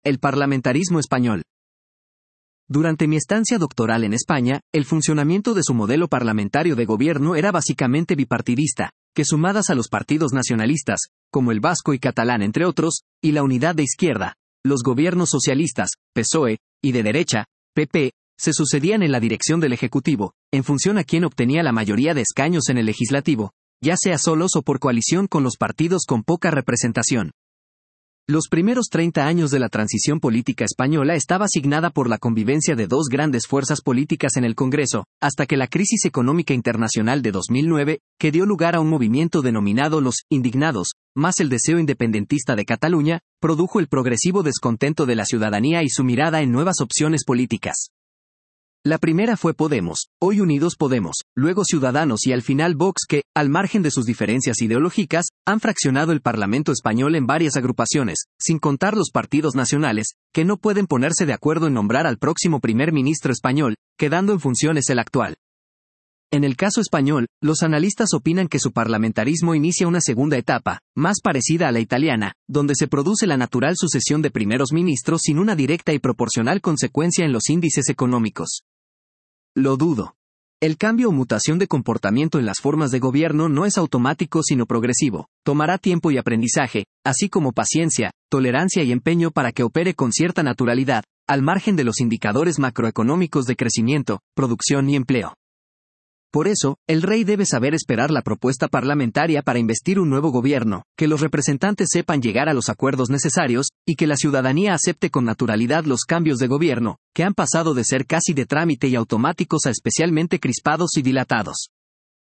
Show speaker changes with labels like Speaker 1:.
Speaker 1: El parlamentarismo español. Durante mi estancia doctoral en España, el funcionamiento de su modelo parlamentario de gobierno era básicamente bipartidista, que sumadas a los partidos nacionalistas, como el vasco y catalán entre otros, y la unidad de izquierda, los gobiernos socialistas, PSOE, y de derecha, PP, se sucedían en la dirección del Ejecutivo, en función a quien obtenía la mayoría de escaños en el Legislativo, ya sea solos o por coalición con los partidos con poca representación. Los primeros 30 años de la transición política española estaba asignada por la convivencia de dos grandes fuerzas políticas en el Congreso, hasta que la crisis económica internacional de 2009, que dio lugar a un movimiento denominado los indignados, más el deseo independentista de Cataluña, produjo el progresivo descontento de la ciudadanía y su mirada en nuevas opciones políticas. La primera fue Podemos, hoy Unidos Podemos, luego Ciudadanos y al final Vox que, al margen de sus diferencias ideológicas, han fraccionado el Parlamento español en varias agrupaciones, sin contar los partidos nacionales, que no pueden ponerse de acuerdo en nombrar al próximo primer ministro español, quedando en funciones el actual. En el caso español, los analistas opinan que su parlamentarismo inicia una segunda etapa, más parecida a la italiana, donde se produce la natural sucesión de primeros ministros sin una directa y proporcional consecuencia en los índices económicos. Lo dudo. El cambio o mutación de comportamiento en las formas de gobierno no es automático sino progresivo, tomará tiempo y aprendizaje, así como paciencia, tolerancia y empeño para que opere con cierta naturalidad, al margen de los indicadores macroeconómicos de crecimiento, producción y empleo. Por eso, el rey debe saber esperar la propuesta parlamentaria para investir un nuevo gobierno, que los representantes sepan llegar a los acuerdos necesarios, y que la ciudadanía acepte con naturalidad los cambios de gobierno, que han pasado de ser casi de trámite y automáticos a especialmente crispados y dilatados.